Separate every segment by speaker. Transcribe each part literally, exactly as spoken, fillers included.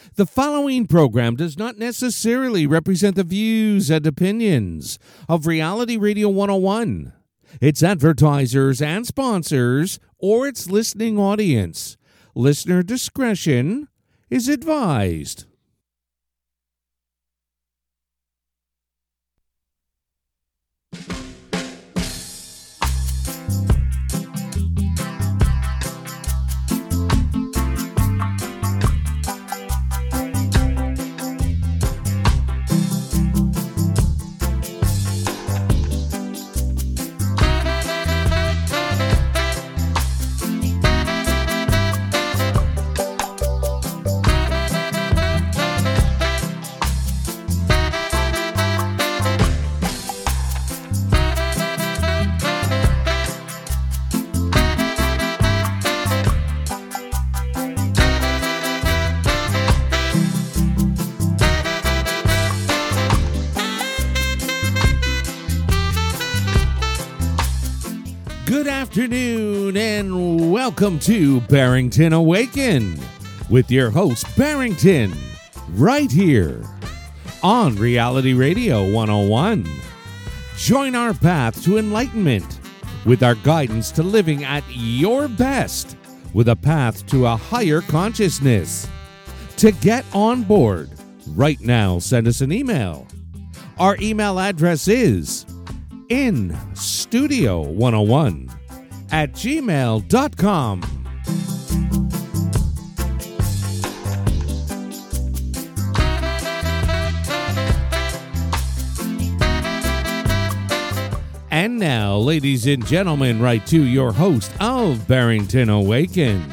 Speaker 1: The following program does not necessarily represent the views and opinions of Reality Radio one oh one, its advertisers and sponsors, or its listening audience. Listener discretion is advised. Good afternoon and welcome to Barrington Awaken with your host Barrington right here on Reality Radio one oh one. Join our path to enlightenment with our guidance to living at your best with a path to a higher consciousness. To get on board right now, send us an email. Our email address is in studio one oh one at gmail dot com. And now, ladies and gentlemen, right to your host of Barrington Awaken,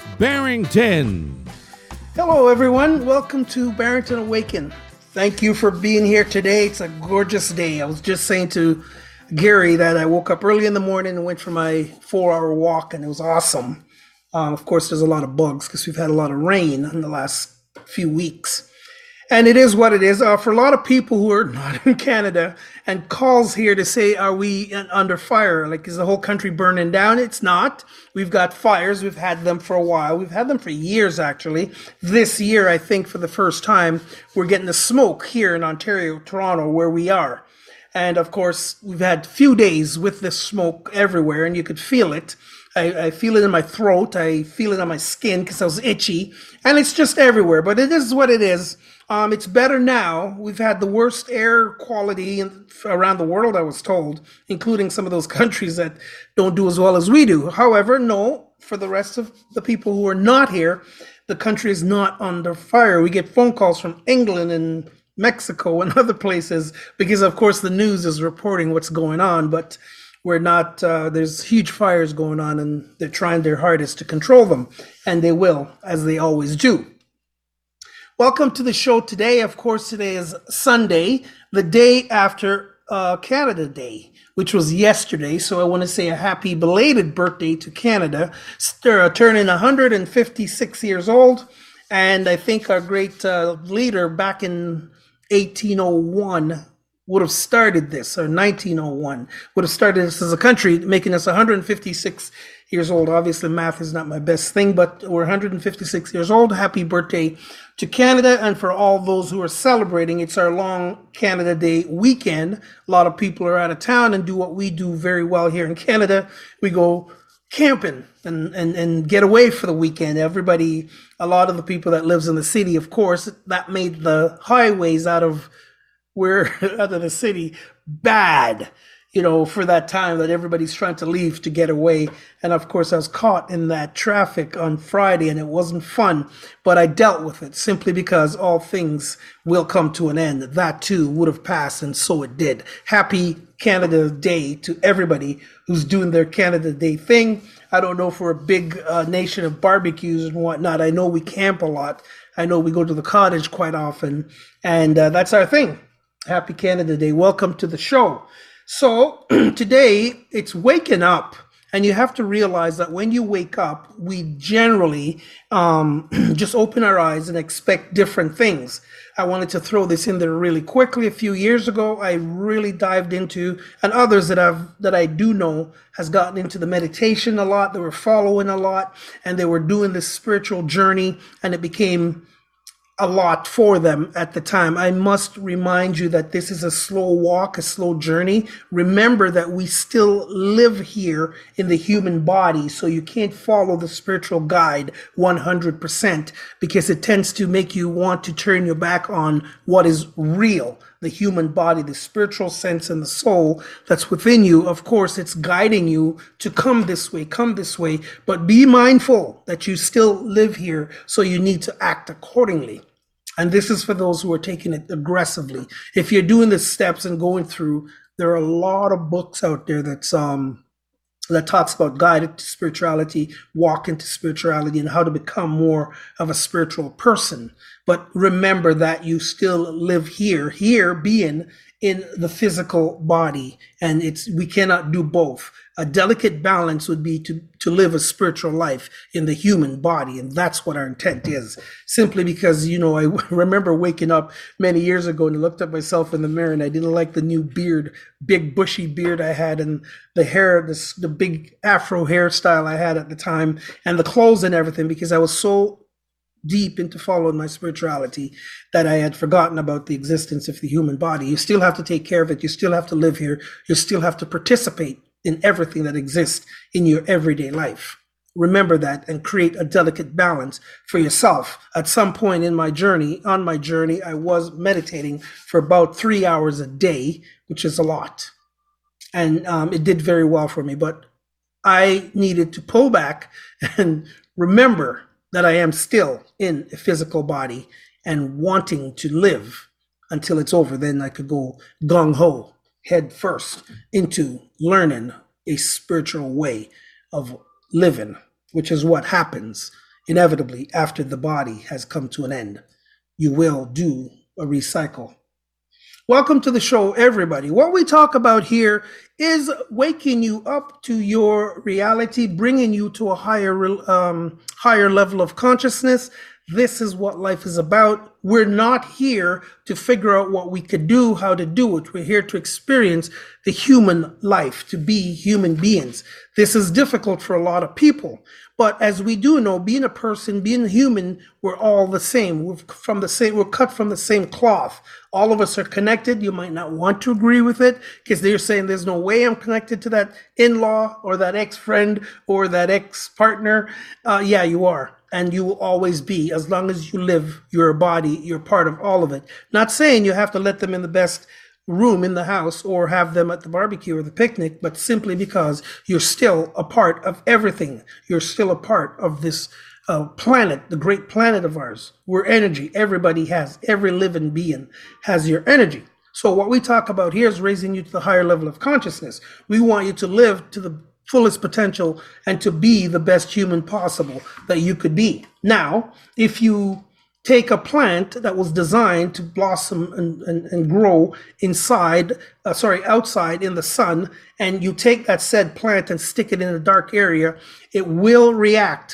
Speaker 1: Barrington.
Speaker 2: Hello, everyone. Welcome to Barrington Awaken. Thank you for being here today. It's a gorgeous day. I was just saying to Gary that I woke up early in the morning and went for my four-hour walk, and it was awesome. Um, of course, there's a lot of bugs because we've had a lot of rain in the last few weeks. And it is what it is. Uh, for a lot of people who are not in Canada and calls here to say, are we under fire? Like, is the whole country burning down? It's not. We've got fires. We've had them for a while. We've had them for years, actually. This year, I think, for the first time, we're getting the smoke here in Ontario, Toronto, where we are. And of course, we've had few days with this smoke everywhere, and you could feel it. I, I feel it in my throat. I feel it on my skin because I was itchy, and it's just everywhere. But it is what it is. Um, it's better now. We've had the worst air quality in, around the world, I was told, including some of those countries that don't do as well as we do. However, no, for the rest of the people who are not here, the country is not under fire. We get phone calls from England and Mexico and other places because, of course, the news is reporting what's going on, but we're not, uh, there's huge fires going on, and they're trying their hardest to control them, and they will, as they always do. Welcome to the show today. Of course, today is Sunday, the day after uh, Canada Day, which was yesterday, so I want to say a happy belated birthday to Canada, St- turning one hundred fifty-six years old, and I think our great uh, leader back in eighteen oh one would have started this, or nineteen oh one would have started this as a country, making us one hundred fifty-six years old. Obviously, math is not my best thing, but we're one hundred fifty-six years old. Happy birthday to Canada. And for all those who are celebrating, it's our long Canada Day weekend. A lot of people are out of town and do what we do very well here in Canada. We go camping and, and, and get away for the weekend. Everybody, a lot of the people that lives in the city, of course, that made the highways out of where out of the city bad, you know, for that time that everybody's trying to leave to get away. And of course, I was caught in that traffic on Friday, and it wasn't fun, but I dealt with it simply because all things will come to an end. That too would have passed, and so it did. Happy Canada Day to everybody who's doing their Canada Day thing. I don't know if we're a big uh, nation of barbecues and whatnot. I know we camp a lot. I know we go to the cottage quite often, and uh, that's our thing. Happy Canada Day. Welcome to the show. So today it's waking up, and you have to realize that when you wake up, we generally um, just open our eyes and expect different things. I wanted to throw this in there really quickly. A few years ago, I really dived into, and others that I've that I do know has gotten into the meditation a lot. They were following a lot, and they were doing this spiritual journey, and it became a lot for them at the time. I must remind you that this is a slow walk, a slow journey. Remember that we still live here in the human body, so you can't follow the spiritual guide one hundred percent because it tends to make you want to turn your back on what is real. The human body, the spiritual sense and the soul that's within you. Of course, it's guiding you to come this way, come this way, but be mindful that you still live here, so you need to act accordingly. And this is for those who are taking it aggressively. If you're doing the steps and going through, there are a lot of books out there that's um that talks about guided to spirituality, walk into spirituality, and how to become more of a spiritual person. But remember that you still live here, here being in the physical body, and it's we cannot do both. A delicate balance would be to, to live a spiritual life in the human body, and that's what our intent is. Simply because, you know, I remember waking up many years ago and I looked at myself in the mirror and I didn't like the new beard, big bushy beard I had, and the hair, this, the big afro hairstyle I had at the time, and the clothes and everything, because I was so deep into following my spirituality that I had forgotten about the existence of the human body. You still have to take care of it. You still have to live here. You still have to participate in everything that exists in your everyday life. Remember that and create a delicate balance for yourself. At some point in my journey, on my journey, I was meditating for about three hours a day, which is a lot. And um, it did very well for me, but I needed to pull back and remember that I am still in a physical body and wanting to live until it's over. Then I could go gung-ho, head first into learning a spiritual way of living, which is what happens inevitably after the body has come to an end. You will do a recycle. Welcome to the show, everybody. What we talk about here is waking you up to your reality, bringing you to a higher, um, higher level of consciousness. This is what life is about. We're not here to figure out what we could do, how to do it. We're here to experience the human life, to be human beings. This is difficult for a lot of people. But as we do know, being a person, being human, we're all the same. We're from the same, we're cut from the same cloth. All of us are connected. You might not want to agree with it because they're saying there's no way I'm connected to that in-law or that ex-friend or that ex-partner. Uh, yeah, you are. And you will always be. As long as you live your body, you're part of all of it. Not saying you have to let them in the best room in the house or have them at the barbecue or the picnic, but simply because you're still a part of everything. You're still a part of this uh, planet, the great planet of ours. We're energy. Everybody has, every living being has your energy. So what we talk about here is raising you to the higher level of consciousness. We want you to live to the fullest potential and to be the best human possible that you could be. Now, if you take a plant that was designed to blossom and, and, and grow inside, uh, sorry, outside in the sun, and you take that said plant and stick it in a dark area, it will react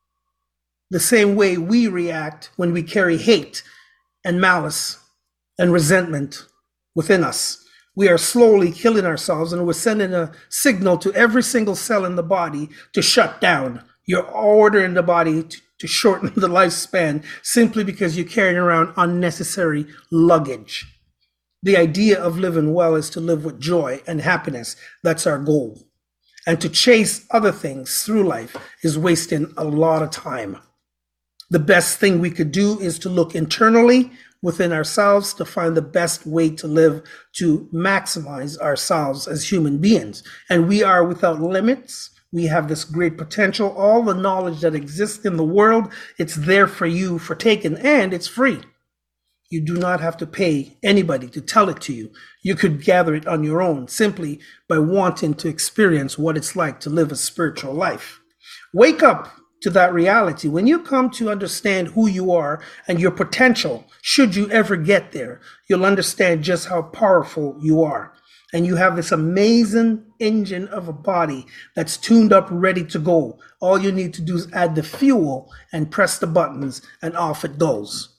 Speaker 2: the same way we react when we carry hate and malice and resentment within us. We are slowly killing ourselves, and we're sending a signal to every single cell in the body to shut down. You're ordering the body to, to shorten the lifespan simply because you're carrying around unnecessary luggage. The idea of living well is to live with joy and happiness. That's our goal. And to chase other things through life is wasting a lot of time. The best thing we could do is to look internally within ourselves to find the best way to live, to maximize ourselves as human beings. And we are without limits. We have this great potential. All the knowledge that exists in the world, it's there for you for taking, and it's free. You do not have to pay anybody to tell it to you. You could gather it on your own simply by wanting to experience what it's like to live a spiritual life. Wake up to that reality. When you come to understand who you are and your potential, should you ever get there, you'll understand just how powerful you are. And you have this amazing engine of a body that's tuned up, ready to go. All you need to do is add the fuel and press the buttons, and off it goes.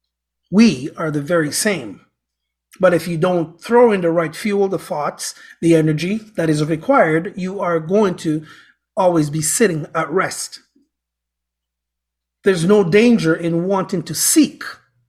Speaker 2: We are the very same. But if you don't throw in the right fuel, the thoughts, the energy that is required, you are going to always be sitting at rest. There's no danger in wanting to seek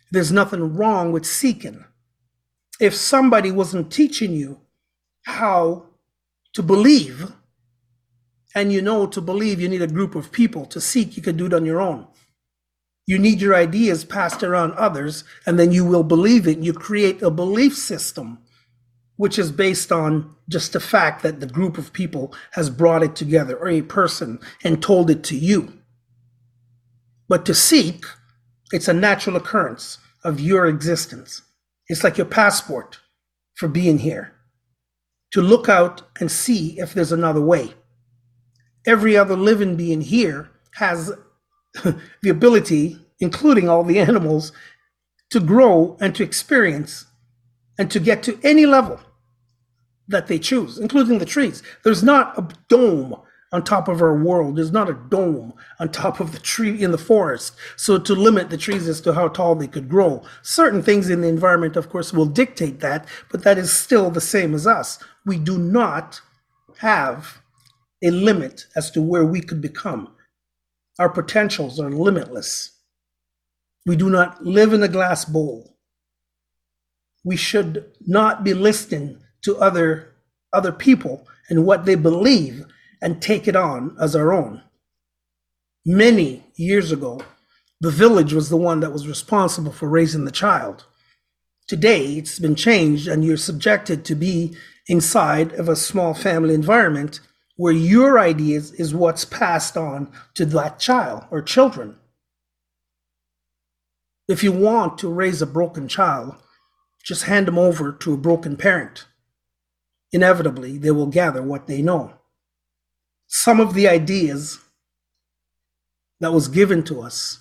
Speaker 2: There's nothing wrong with seeking. If somebody wasn't teaching you how to believe, and you know to believe you need a group of people, to seek you can do it on your own. You need your ideas passed around others, and then you will believe it. You create a belief system, which is based on just the fact that the group of people has brought it together, or a person, and told it to you. But to seek, it's a natural occurrence of your existence. It's like your passport for being here. To look out and see if there's another way. Every other living being here has the ability, including all the animals, to grow and to experience and to get to any level that they choose, including the trees. There's not a dome on top of our world. There's not a dome on top of the tree in the forest. So to limit the trees as to how tall they could grow. Certain things in the environment, of course, will dictate that, but that is still the same as us. We do not have a limit as to where we could become. Our potentials are limitless. We do not live in a glass bowl. We should not be listening to other, other people and what they believe and take it on as our own. Many years ago, the village was the one that was responsible for raising the child. Today, it's been changed, and you're subjected to be inside of a small family environment where your ideas is what's passed on to that child or children. If you want to raise a broken child, just hand them over to a broken parent. Inevitably, they will gather what they know. Some of the ideas that was given to us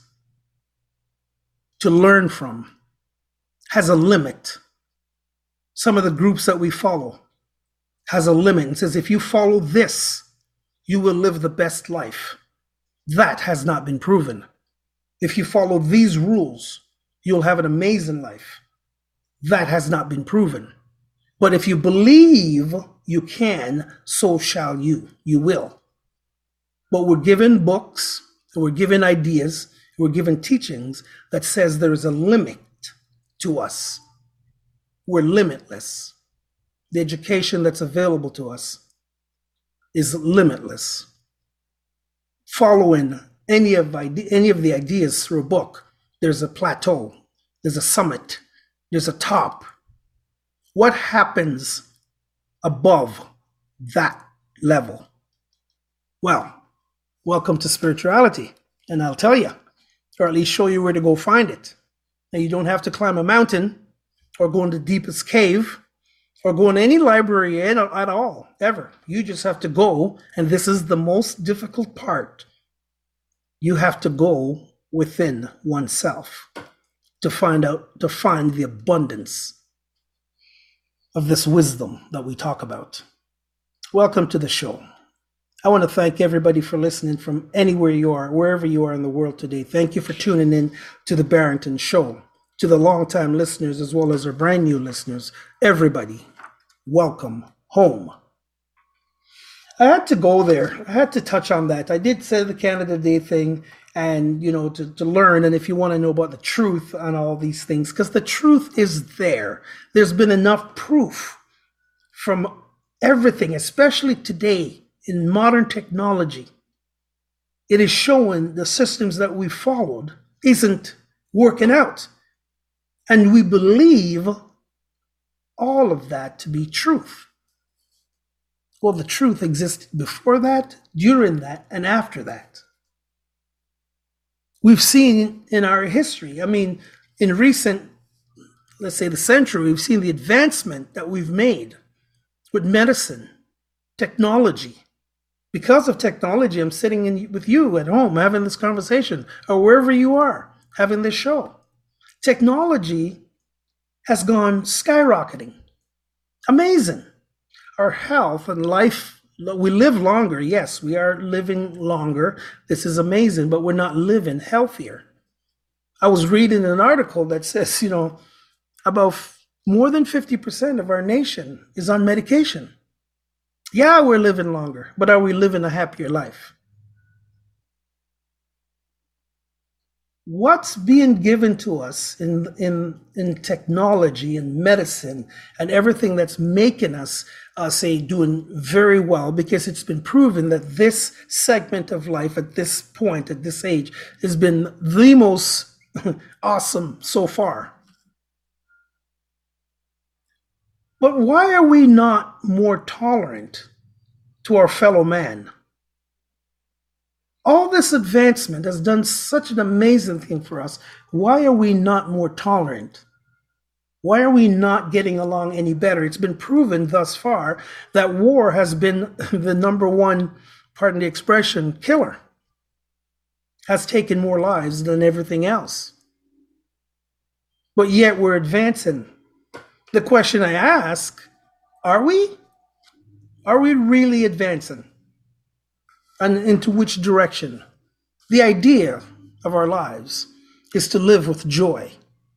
Speaker 2: to learn from has a limit. Some of the groups that we follow has a limit and says, if you follow this, you will live the best life. That has not been proven. If you follow these rules, you'll have an amazing life. That has not been proven. But if you believe you can, so shall you. You will. But we're given books, we're given ideas, we're given teachings that says there is a limit to us. We're limitless. The education that's available to us is limitless. Following any of ide- any of the ideas through a book, there's a plateau, there's a summit, there's a top. What happens above that level? Well, welcome to spirituality, and I'll tell you, or at least show you where to go find it. Now, you don't have to climb a mountain or go in the deepest cave or go in any library at, at all, ever. You just have to go, and this is the most difficult part. You have to go within oneself to find out, to find the abundance of this wisdom that we talk about. Welcome to the show. I want to thank everybody for listening from anywhere you are, wherever you are in the world today. Thank you for tuning in to the Barrington Show. To the longtime listeners as well as our brand new listeners, everybody, welcome home. I had to go there. I had to touch on that. I did say the Canada Day thing, and, you know, to, to learn, and if you want to know about the truth on all these things, because the truth is there. There's been enough proof from everything, especially today in modern technology. It is showing the systems that we followed isn't working out. And we believe all of that to be truth. Well, the truth existed before that, during that, and after that. We've seen in our history, I mean, in recent, let's say the century, we've seen the advancement that we've made with medicine, technology. Because of technology, I'm sitting in with you at home having this conversation, or wherever you are having this show. Technology has gone skyrocketing. Amazing. Our health and life, we live longer. Yes, we are living longer. This is amazing, but we're not living healthier. I was reading an article that says, you know, about more than fifty percent of our nation is on medication. Yeah, we're living longer, but are we living a happier life? what's being given to us in in in technology and medicine and everything that's making us uh, say doing very well, because it's been proven that this segment of life at this point, at this age, has been the most awesome so far. But why are we not more tolerant to our fellow man? All this advancement has done such an amazing thing for us. Why are we not more tolerant? Why are we not getting along any better? It's been proven thus far that war has been the number one, pardon the expression, killer. Has taken more lives than everything else. But yet we're advancing. The question I ask, are we? Are we really advancing? And into which direction? The idea of our lives is to live with joy.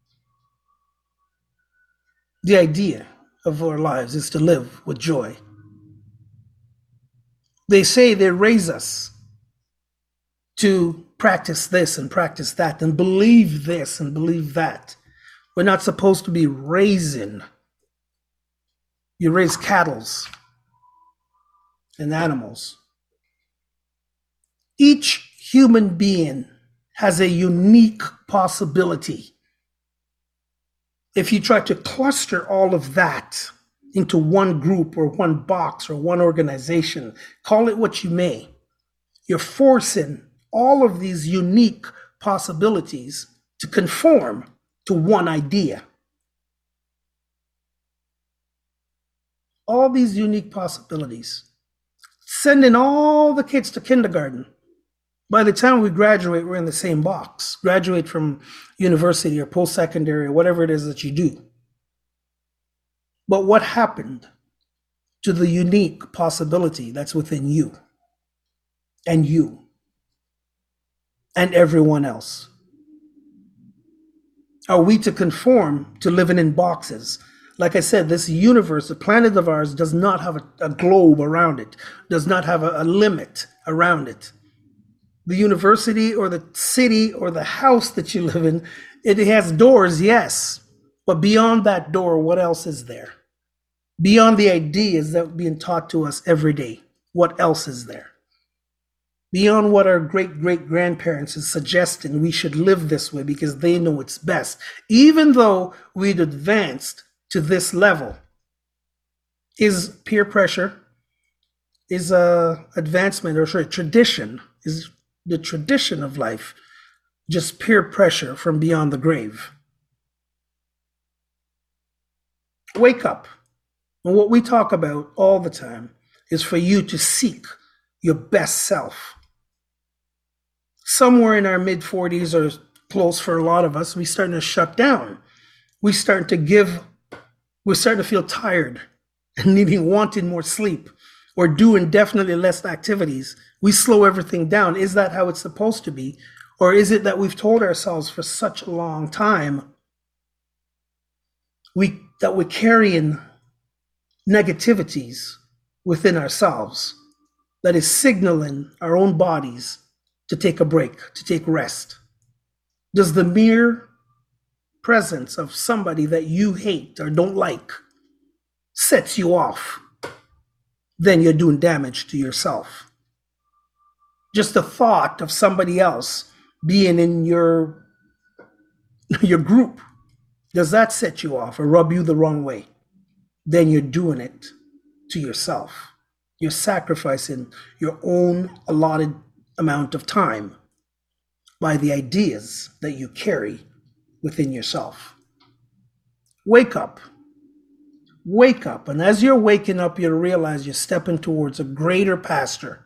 Speaker 2: The idea of our lives is to live with joy. They say they raise us to practice this and practice that and believe this and believe that. We're not supposed to be raising. You raise cattle and animals. Each human being has a unique possibility. If you try to cluster all of that into one group or one box or one organization, call it what you may, you're forcing all of these unique possibilities to conform to one idea. All these unique possibilities. Sending all the kids to kindergarten. By the time we graduate, we're in the same box. Graduate from university or post-secondary or whatever it is that you do. But what happened to the unique possibility that's within you and you and everyone else? Are we to conform to living in boxes? Like I said, this universe, the planet of ours, does not have a, a globe around it, does not have a, a limit around it. The university or the city or the house that you live in, it has doors, yes. But beyond that door, what else is there? Beyond the ideas that are being taught to us every day, what else is there? Beyond what our great-great-grandparents is suggesting we should live this way because they know it's best. Even though we'd advanced to this level, is peer pressure, is a advancement, or sorry, tradition, is the tradition of life, just peer pressure from beyond the grave. Wake up. And what we talk about all the time is for you to seek your best self. Somewhere in our mid forties or close for a lot of us, we starting to shut down. We start to give, we're starting to feel tired and needing, wanting more sleep or doing definitely less activities. We slow everything down. Is that how it's supposed to be? Or is it that we've told ourselves for such a long time we that we're carrying negativities within ourselves that is signaling our own bodies to take a break, to take rest? Does the mere presence of somebody that you hate or don't like sets you off? Then you're doing damage to yourself. Just the thought of somebody else being in your, your group, does that set you off or rub you the wrong way? Then you're doing it to yourself. You're sacrificing your own allotted amount of time by the ideas that you carry within yourself. Wake up. Wake up. And as you're waking up, you'll realize you're stepping towards a greater pasture.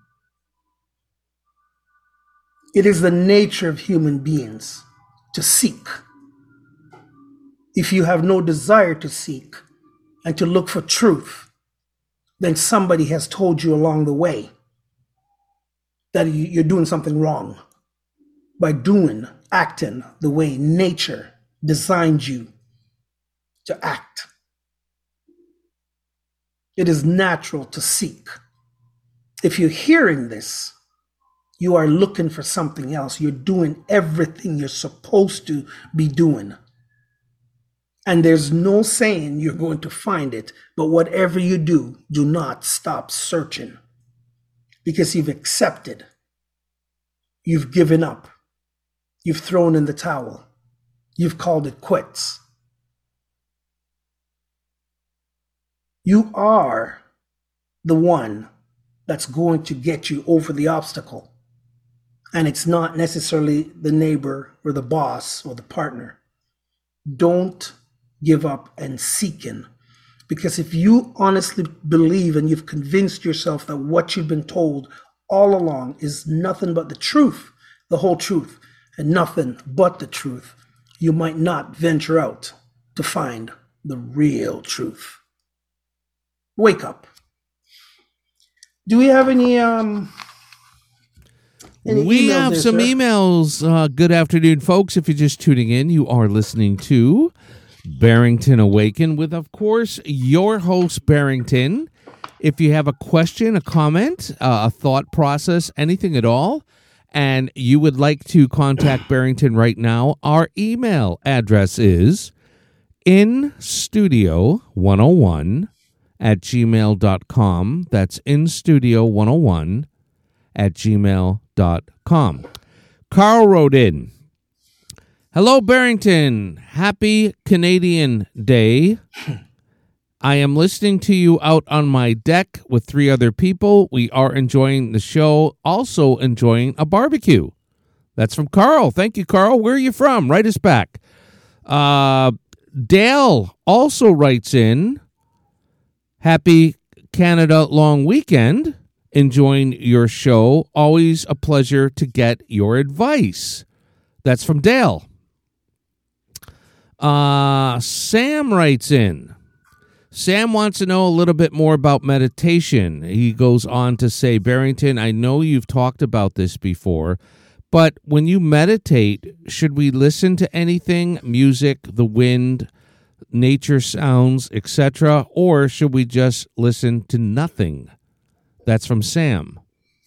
Speaker 2: It is the nature of human beings to seek. If you have no desire to seek and to look for truth, then somebody has told you along the way that you're doing something wrong by doing, acting the way nature designed you to act. It is natural to seek. If you're hearing this, You are looking for something else. You're doing everything you're supposed to be doing. And there's no saying you're going to find it. But whatever you do, do not stop searching. Because you've accepted. You've given up. You've thrown in the towel. You've called it quits. You are the one that's going to get you over the obstacle. And it's not necessarily the neighbor or the boss or the partner. Don't give up and seek in. Because if you honestly believe and you've convinced yourself that what you've been told all along is nothing but the truth, the whole truth, and nothing but the truth, you might not venture out to find the real truth. Wake up. Do we have any um any
Speaker 1: we
Speaker 2: emails
Speaker 1: have
Speaker 2: there,
Speaker 1: some
Speaker 2: sir?
Speaker 1: emails. Uh, good afternoon, folks. If you're just tuning in, you are listening to Barrington Awaken with, of course, your host, Barrington. If you have a question, a comment, uh, a thought process, anything at all, and you would like to contact Barrington right now, our email address is in studio one oh one at gmail dot com. That's in studio one oh one at gmail dot com. Carl wrote in, hello, Barrington. Happy Canadian Day. I am listening to you out on my deck with three other people. We are enjoying the show, also enjoying a barbecue. That's from Carl. Thank you, Carl. Where are you from? Write us back. Uh, Dale also writes in, happy Canada long weekend. Enjoying your show. Always a pleasure to get your advice. That's from Dale. Uh, Sam writes in. Sam wants to know a little bit more about meditation. He goes on to say, Barrington, I know you've talked about this before, but when you meditate, should we listen to anything, music, the wind, nature sounds, et cetera, or should we just listen to nothing? That's from Sam.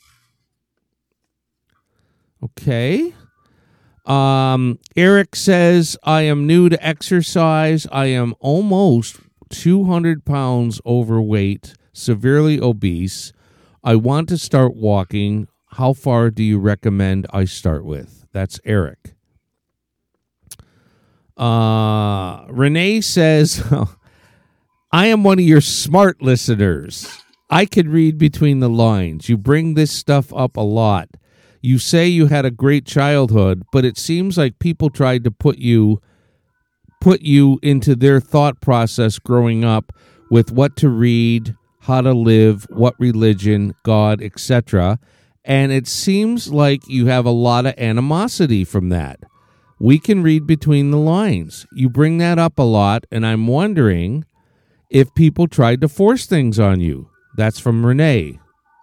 Speaker 1: Okay. Um, Eric says, I am new to exercise. I am almost two hundred pounds overweight, severely obese. I want to start walking. How far do you recommend I start with? That's Eric. Uh, Renee says, I am one of your smart listeners. I can read between the lines. You bring this stuff up a lot. You say you had a great childhood, but it seems like people tried to put you put you into their thought process growing up with what to read, how to live, what religion, God, et cetera. And it seems like you have a lot of animosity from that. We can read between the lines. You bring that up a lot, and I'm wondering if people tried to force things on you. That's from Renee.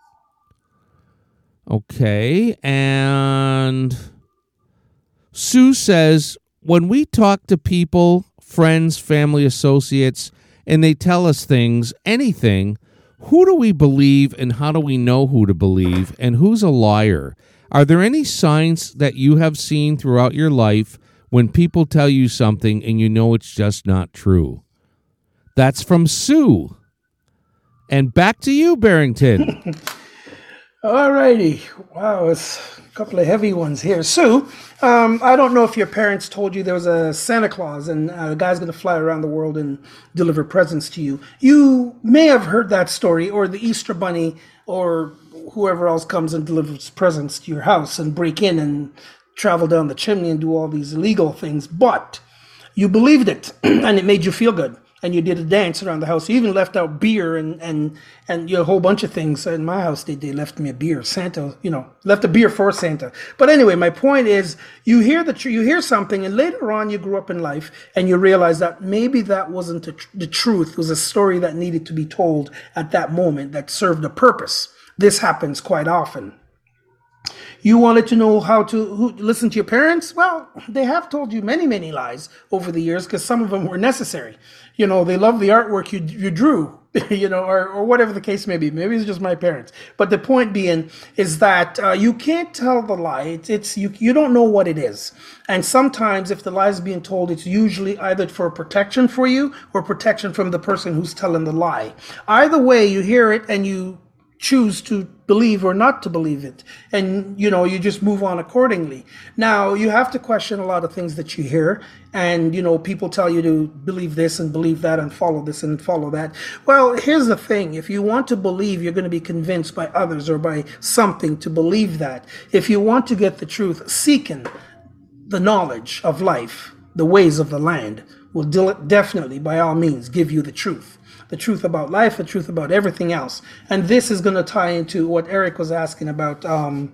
Speaker 1: Okay, and Sue says, when we talk to people, friends, family, associates, and they tell us things, anything, who do we believe and how do we know who to believe and who's a liar? Are there any signs that you have seen throughout your life when people tell you something and you know it's just not true? That's from Sue. And back to you, Barrington.
Speaker 2: All righty. Wow, it's a couple of heavy ones here. Sue, um, I don't know if your parents told you there was a Santa Claus and a guy's going to fly around the world and deliver presents to you. You may have heard that story, or the Easter Bunny, or whoever else comes and delivers presents to your house and break in and travel down the chimney and do all these illegal things. But you believed it, and it made you feel good. And you did a dance around the house. You even left out beer and and and you know, a whole bunch of things. In my house, they, they left me a beer. Santa, you know, left a beer for Santa. But anyway, my point is, you hear the tr- you hear something, and later on, you grew up in life, and you realize that maybe that wasn't the, tr- the truth. It was a story that needed to be told at that moment that served a purpose. This happens quite often. You wanted to know how to who, listen to your parents? Well, they have told you many, many lies over the years because some of them were necessary. You know, they love the artwork you, you drew, you know, or, or whatever the case may be. Maybe it's just my parents. But the point being is that uh, you can't tell the lie. It's, it's you, you don't know what it is. And sometimes if the lie is being told, it's usually either for protection for you or protection from the person who's telling the lie. Either way, you hear it and you choose to believe or not to believe it. And, you know, you just move on accordingly. Now, you have to question a lot of things that you hear. And, you know, people tell you to believe this and believe that and follow this and follow that. Well, here's the thing. If you want to believe, you're going to be convinced by others or by something to believe that. If you want to get the truth, seeking the knowledge of life, the ways of the land, will definitely, by all means, give you the truth. The truth about life, the truth about everything else. And this is going to tie into what Eric was asking about. Um,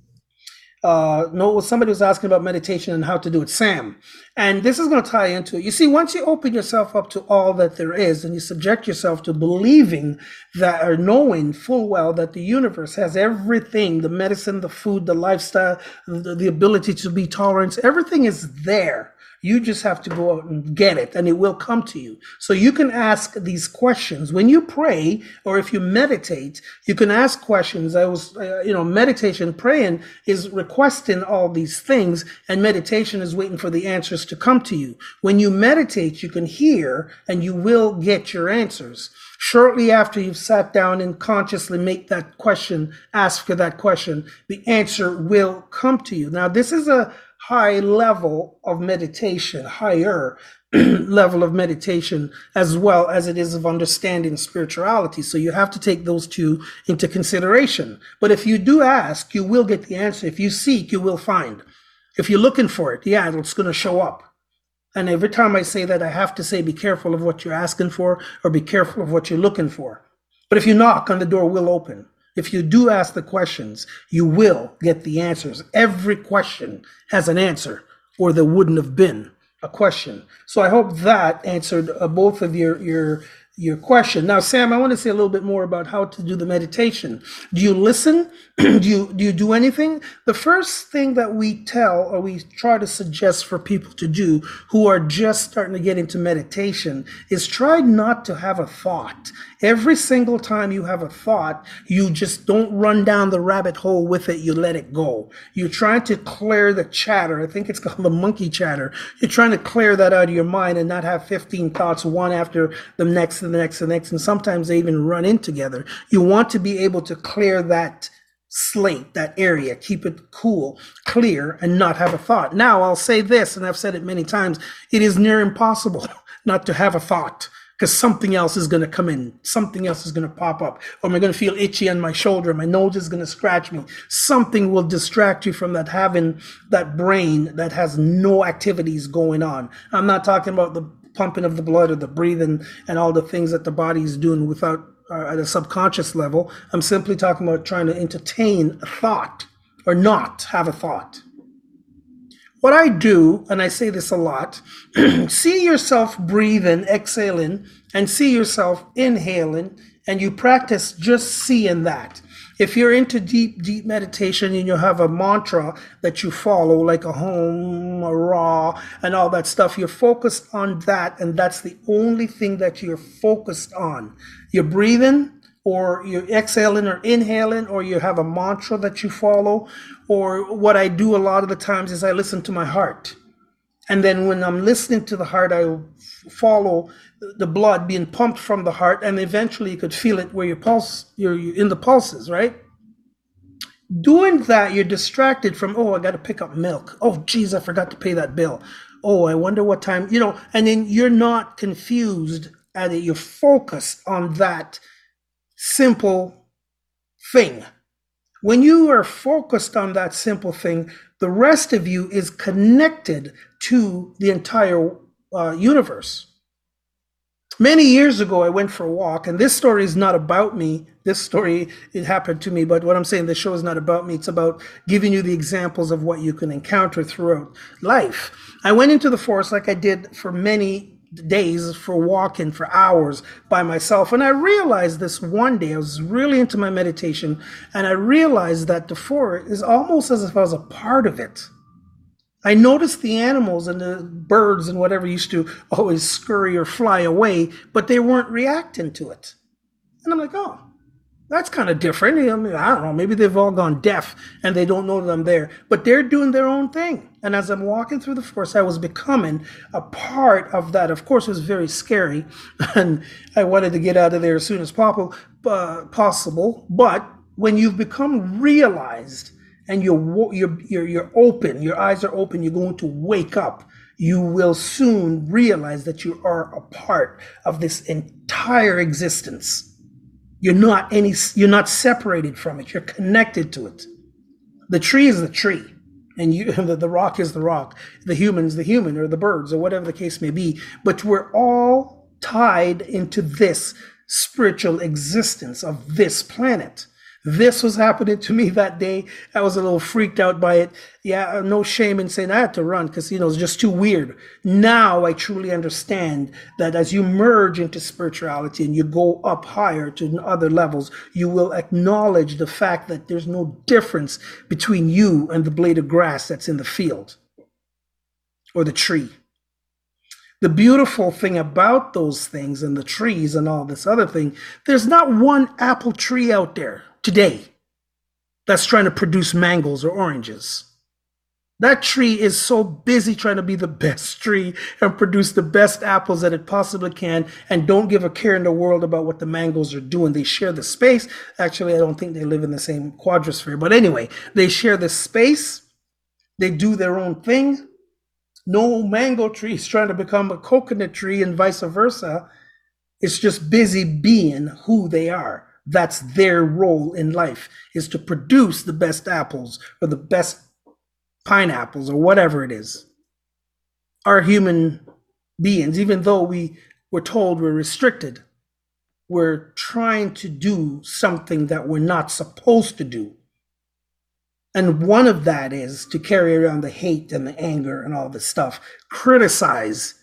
Speaker 2: uh, no, somebody was asking about meditation and how to do it, Sam. And this is going to tie into it. You see, once you open yourself up to all that there is and you subject yourself to believing that or knowing full well that the universe has everything, the medicine, the food, the lifestyle, the, the ability to be tolerant, everything is there. You just have to go out and get it, and it will come to you. So you can ask these questions. When you pray, or if you meditate, you can ask questions. I was, uh, you know, meditation, praying is requesting all these things, and meditation is waiting for the answers to come to you. When you meditate, you can hear, and you will get your answers. Shortly after you've sat down and consciously make that question, ask for that question, the answer will come to you. Now, this is a high level of meditation, higher level of meditation, as well as it is of understanding spirituality. So you have to take those two into consideration. But if you do ask, you will get the answer. If you seek, you will find. If you're looking for it, yeah, it's going to show up. And every time I say that, I have to say, be careful of what you're asking for, or be careful of what you're looking for. But if you knock, on the door will open. If you do ask the questions, you will get the answers. Every question has an answer, or there wouldn't have been a question. So I hope that answered uh, both of your, your, your question. Now, Sam, I want to say a little bit more about how to do the meditation. Do you listen? do you, do you do anything? The first thing that we tell, or we try to suggest for people to do who are just starting to get into meditation, is try not to have a thought. Every single time you have a thought, you just don't run down the rabbit hole with it. You let it go. You're trying to clear the chatter. I think it's called the monkey chatter. You're trying to clear that out of your mind and not have fifteen thoughts, one after the next and the next and the next. And sometimes they even run in together. You want to be able to clear that slate, that area, keep it cool, clear, and not have a thought. Now, I'll say this, and I've said it many times, it is near impossible not to have a thought. Because something else is going to come in. Something else is going to pop up. Or am I going to feel itchy on my shoulder? My nose is going to scratch me. Something will distract you from that, having that brain that has no activities going on. I'm not talking about the pumping of the blood or the breathing and all the things that the body is doing without uh, at a subconscious level. I'm simply talking about trying to entertain a thought or not have a thought. What I do, and I say this a lot, see yourself breathing, exhaling, and see yourself inhaling, and you practice just seeing that. If you're into deep, deep meditation and you have a mantra that you follow, like a hum, a ra, and all that stuff, you're focused on that, and that's the only thing that you're focused on. You're breathing, or you're exhaling or inhaling, or you have a mantra that you follow, or what I do a lot of the times is I listen to my heart. And then when I'm listening to the heart, I follow the blood being pumped from the heart, and eventually you could feel it where your pulse, you're, you're in the pulses, right? Doing that, you're distracted from, oh, I got to pick up milk. Oh, geez, I forgot to pay that bill. Oh, I wonder what time, you know, and then you're not confused and you're focused on that simple thing. When you are focused on that simple thing, the rest of you is connected to the entire uh, universe. Many years ago, I went for a walk, and this story is not about me. This story, it happened to me, but what I'm saying, the show is not about me. It's about giving you the examples of what you can encounter throughout life. I went into the forest like I did for many days, for walking for hours by myself. And I realized this one day, I was really into my meditation, and I realized that the forest is almost as if I was a part of it. I noticed the animals and the birds and whatever used to always scurry or fly away, but they weren't reacting to it. And I'm like, oh, that's kind of different. I mean, I don't know. Maybe they've all gone deaf and they don't know that I'm there, but they're doing their own thing. And as I'm walking through the forest, I was becoming a part of that. Of course, it was very scary, and I wanted to get out of there as soon as possible. Uh, possible. But when you've become realized and you're you're you're you're open, your eyes are open, you're going to wake up. You will soon realize that you are a part of this entire existence. You're not any, you're not separated from it. You're connected to it. The tree is the tree, and you, the, the rock is the rock. The human's the human, or the birds, or whatever the case may be. But we're all tied into this spiritual existence of this planet. This was happening to me that day. I was a little freaked out by it. Yeah, no shame in saying I had to run because, you know, it's just too weird. Now I truly understand that as you merge into spirituality and you go up higher to other levels, you will acknowledge the fact that there's no difference between you and the blade of grass that's in the field or the tree. The beautiful thing about those things and the trees and all this other thing, there's not one apple tree out there today that's trying to produce mangoes or oranges. That tree is so busy trying to be the best tree and produce the best apples that it possibly can, and don't give a care in the world about what the mangoes are doing. They share the space. Actually, I don't think they live in the same quadrosphere, but anyway, they share the space. They do their own thing. No mango tree is trying to become a coconut tree and vice versa. It's just busy being who they are. That's their role in life, is to produce the best apples or the best pineapples or whatever it is. Our human beings, even though we were told we're restricted, we're trying to do something that we're not supposed to do. And one of that is to carry around the hate and the anger and all this stuff, criticize,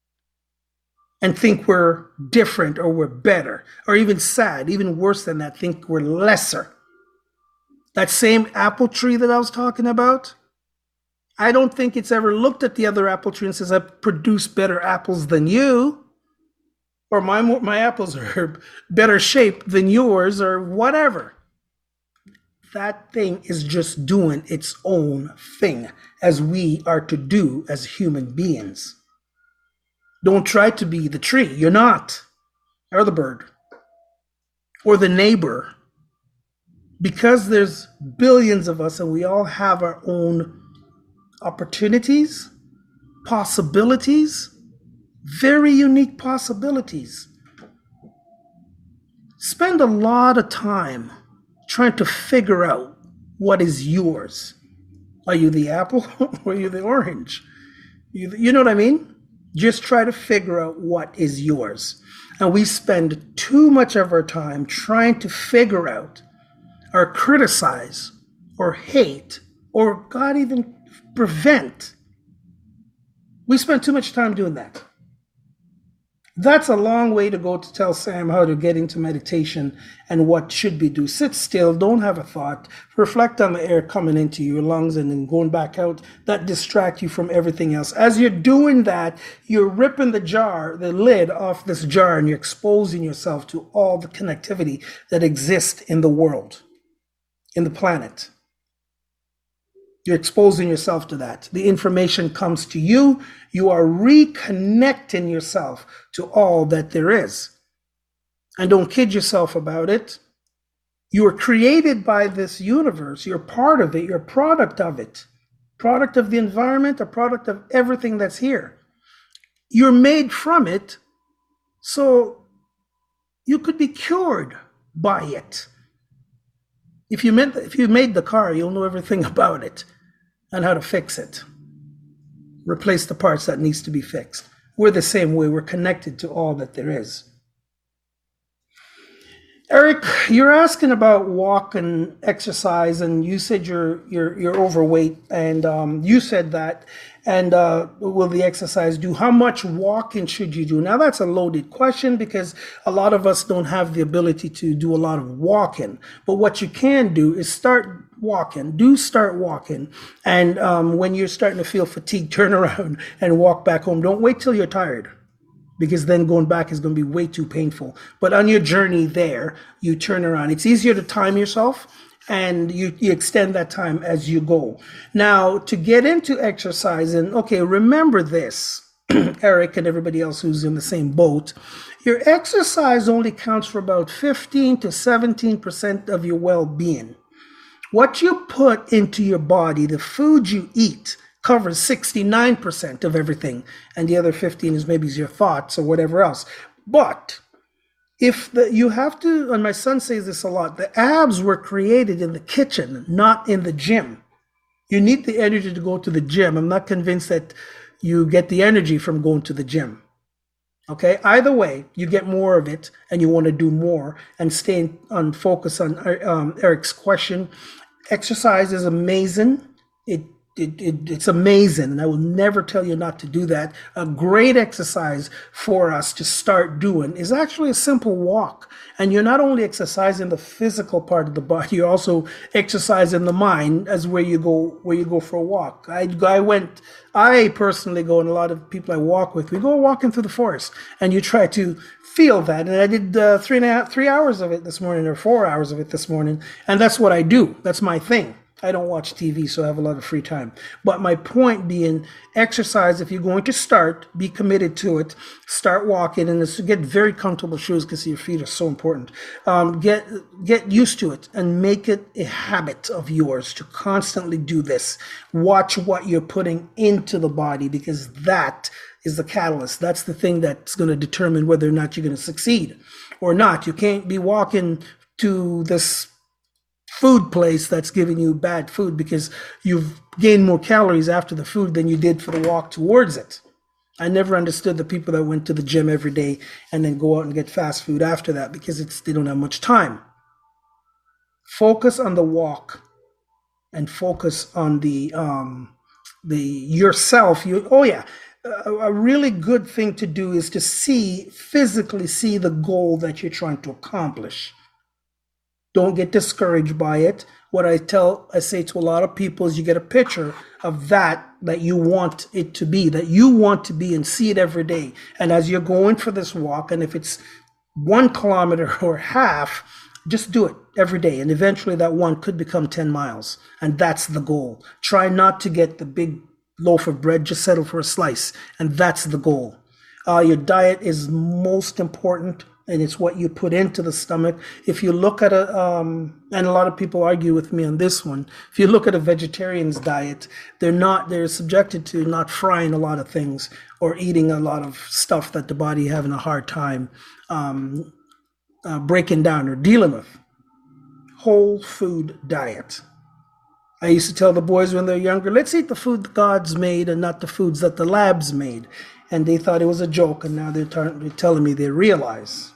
Speaker 2: and think we're different or we're better, or even sad, even worse than that, think we're lesser. That same apple tree that I was talking about, I don't think it's ever looked at the other apple tree and says, I produce better apples than you, or my, my apples are better shaped than yours, or whatever. That thing is just doing its own thing, as we are to do as human beings. Don't try to be the tree. You're not. Or the bird. Or the neighbor. Because there's billions of us and we all have our own opportunities, possibilities, very unique possibilities. Spend a lot of time trying to figure out what is yours. Are you the apple or are you the orange? You, you know what I mean? Just try to figure out what is yours. And we spend too much of our time trying to figure out or criticize or hate or, God, even prevent. We spend too much time doing that. That's a long way to go to tell Sam how to get into meditation and what should be do. Sit still, don't have a thought, reflect on the air coming into your lungs and then going back out. That distract you from everything else. As you're doing that, you're ripping the jar, the lid off this jar, and you're exposing yourself to all the connectivity that exists in the world, in the planet. You're exposing yourself to that. The information comes to you. You are reconnecting yourself to all that there is. And don't kid yourself about it. You were created by this universe. You're part of it. You're a product of it. Product of the environment, a product of everything that's here. You're made from it, so you could be cured by it. If you made, if you made the car, you'll know everything about it and how to fix it. Replace the parts that needs to be fixed. We're the same way. We're connected to all that there is. Eric, you're asking about walk and exercise, and you said you're you're you're overweight, and um, you said that. And uh, will the exercise do? How much walking should you do? Now that's a loaded question because a lot of us don't have the ability to do a lot of walking. But what you can do is start walking. Do start walking, and um, when you're starting to feel fatigued, turn around and walk back home. Don't wait till you're tired. because then going back is going to be way too painful. But on your journey there, you turn around. It's easier to time yourself, and you, you extend that time as you go. Now, to get into exercising, okay, remember this, Eric and everybody else who's in the same boat. Your exercise only counts for about fifteen to seventeen percent of your well-being. What you put into your body, the food you eat, covers sixty-nine percent of everything, and the other fifteen is maybe your thoughts or whatever else. But if the, you have to, and my son says this a lot, the abs were created in the kitchen, not in the gym. You need the energy to go to the gym. I'm not convinced that you get the energy from going to the gym. Okay, either way, you get more of it and you want to do more and stay on focus on um, Eric's question. Exercise is amazing. It, it, it it's amazing, and I will never tell you not to do that. A great exercise for us to start doing is actually a simple walk. And you're not only exercising the physical part of the body, you're also exercising the mind as where you go where you go for a walk. I, I went, I personally go, and a lot of people I walk with, we go walking through the forest, and you try to feel that. And I did uh, three and a half, three hours of it this morning, or four hours of it this morning, and that's what I do. That's my thing. I don't watch T V, so I have a lot of free time. But my point being, exercise, if you're going to start, be committed to it. Start walking, and it's, get very comfortable shoes because your feet are so important. Um, get get used to it and make it a habit of yours to constantly do this. Watch what you're putting into the body, because that is the catalyst. That's the thing that's going to determine whether or not you're going to succeed or not. You can't be walking to this food place that's giving you bad food because you've gained more calories after the food than you did for the walk towards it. I never understood the people that went to the gym every day and then go out and get fast food after that, because it's they don't have much time. Focus on the walk and focus on the um the yourself. You oh yeah. A, a really good thing to do is to see, physically see the goal that you're trying to accomplish. Don't get discouraged by it. What I tell, I say to a lot of people is you get a picture of that, that you want it to be, that you want to be, and see it every day. And as you're going for this walk, and if it's one kilometer or half, just do it every day. And eventually that one could become ten miles. And that's the goal. Try not to get the big loaf of bread, just settle for a slice. And that's the goal. Uh, your diet is most important. And it's what you put into the stomach. If you look at a, um, and a lot of people argue with me on this one, if you look at a vegetarian's diet, they're not, they're subjected to not frying a lot of things or eating a lot of stuff that the body having a hard time um, uh, breaking down or dealing with. Whole food diet. I used to tell the boys when they're younger, let's eat the food the gods made and not the foods that the labs made. And they thought it was a joke, and now they're, t- they're telling me they realize.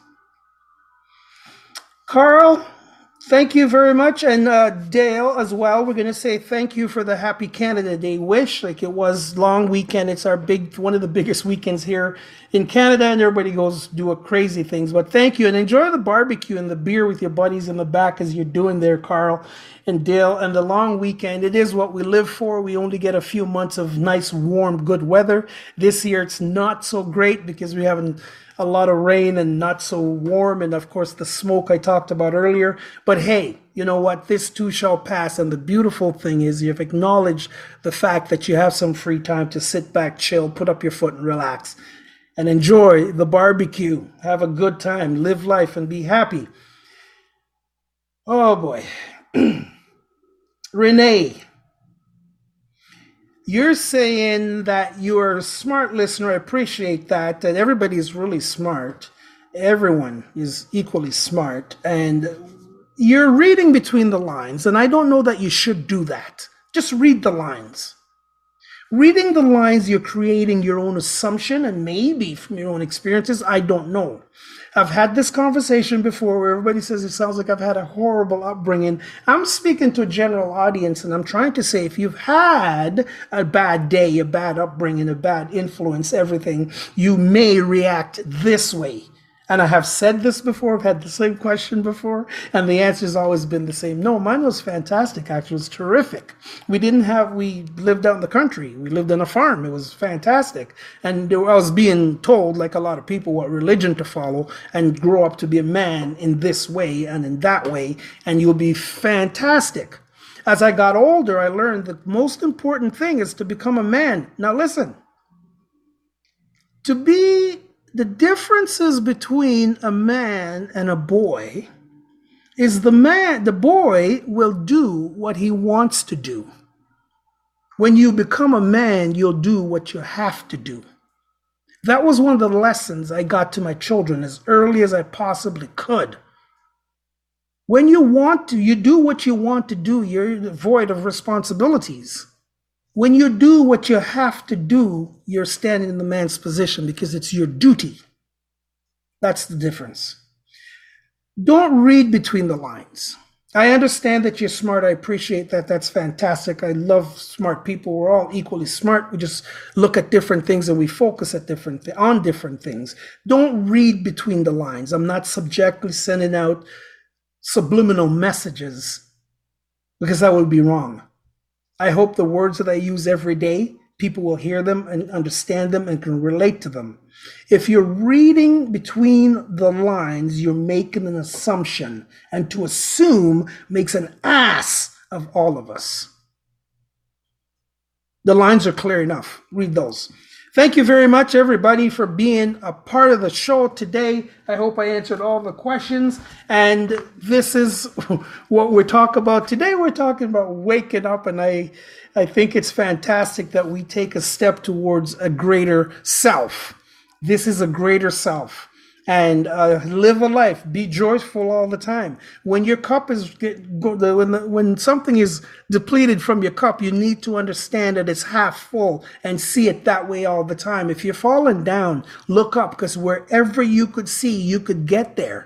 Speaker 2: Carl, thank you very much. And uh, Dale as well. We're going to say thank you for the Happy Canada Day wish. Like, it was long weekend. It's our big, one of the biggest weekends here in Canada, and everybody goes do a crazy things. But thank you, and enjoy the barbecue and the beer with your buddies in the back as you're doing there, Carl and Dale. And the long weekend, it is what we live for. We only get a few months of nice, warm, good weather. This year it's not so great because we haven't a lot of rain and not so warm, and of course the smoke I talked about earlier. But hey, you know what? This too shall pass. And the beautiful thing is you've acknowledged the fact that you have some free time to sit back, chill, put up your foot and relax and enjoy the barbecue. Have a good time, live life, and be happy. Oh boy. Renee, you're saying that you're a smart listener. I appreciate that, that everybody is really smart. Everyone is equally smart. And you're reading between the lines, and I don't know that you should do that. Just read the lines. Reading the lines, you're creating your own assumption, and maybe from your own experiences, I don't know. I've had this conversation before where everybody says it sounds like I've had a horrible upbringing. I'm speaking to a general audience, and I'm trying to say if you've had a bad day, a bad upbringing, a bad influence, everything, you may react this way. And I have said this before, I've had the same question before, and the answer has always been the same. No, mine was fantastic, actually. It was terrific. We didn't have, we lived out in the country. We lived on a farm. It was fantastic. And I was being told, like a lot of people, what religion to follow and grow up to be a man in this way and in that way, and you'll be fantastic. As I got older, I learned the most important thing is to become a man. Now listen, to be the differences between a man and a boy is the man, the boy will do what he wants to do. When you become a man, you'll do what you have to do. That was one of the lessons I got to my children as early as I possibly could. When you want to, you do what you want to do, you're void of responsibilities. When you do what you have to do, you're standing in the man's position because it's your duty. That's the difference. Don't read between the lines. I understand that you're smart. I appreciate that. That's fantastic. I love smart people. We're all equally smart. We just look at different things and we focus at different th- on different things. Don't read between the lines. I'm not subjectively sending out subliminal messages because that would be wrong. I hope the words that I use every day, people will hear them and understand them and can relate to them. If you're reading between the lines, you're making an assumption, and to assume makes an ass of all of us. The lines are clear enough. Read those. Thank you very much, everybody, for being a part of the show today. I hope I answered all the questions. And this is what we're talking about today. We're talking about waking up. And I, I think it's fantastic that we take a step towards a greater self. This is a greater self. And uh, live a life. Be joyful all the time. When your cup is get, go, the, when the, when something is depleted from your cup, you need to understand that it's half full and see it that way all the time. If you're falling down, look up, because wherever you could see, you could get there.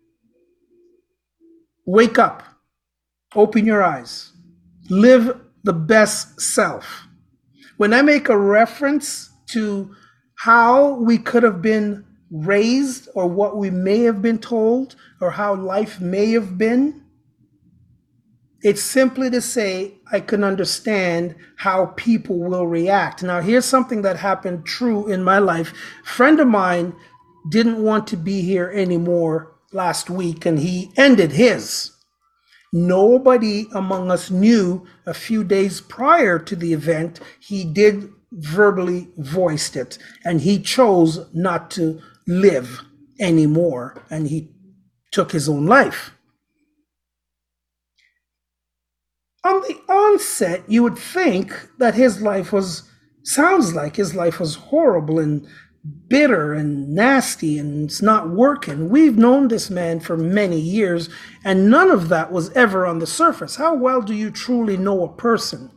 Speaker 2: Wake up. Open your eyes. Live the best self. When I make a reference to how we could have been raised or what we may have been told or how life may have been, it's simply to say I can understand how people will react. Now, here's something that happened true in my life. A friend of mine didn't want to be here anymore last week, and he ended his. Nobody among us knew a few days prior to the event he did verbally voiced it, and he chose not to live anymore, and he took his own life. On the onset, you would think that his life was, sounds like his life was horrible and bitter and nasty and it's not working. We've known this man for many years, and none of that was ever on the surface. How well do you truly know a person?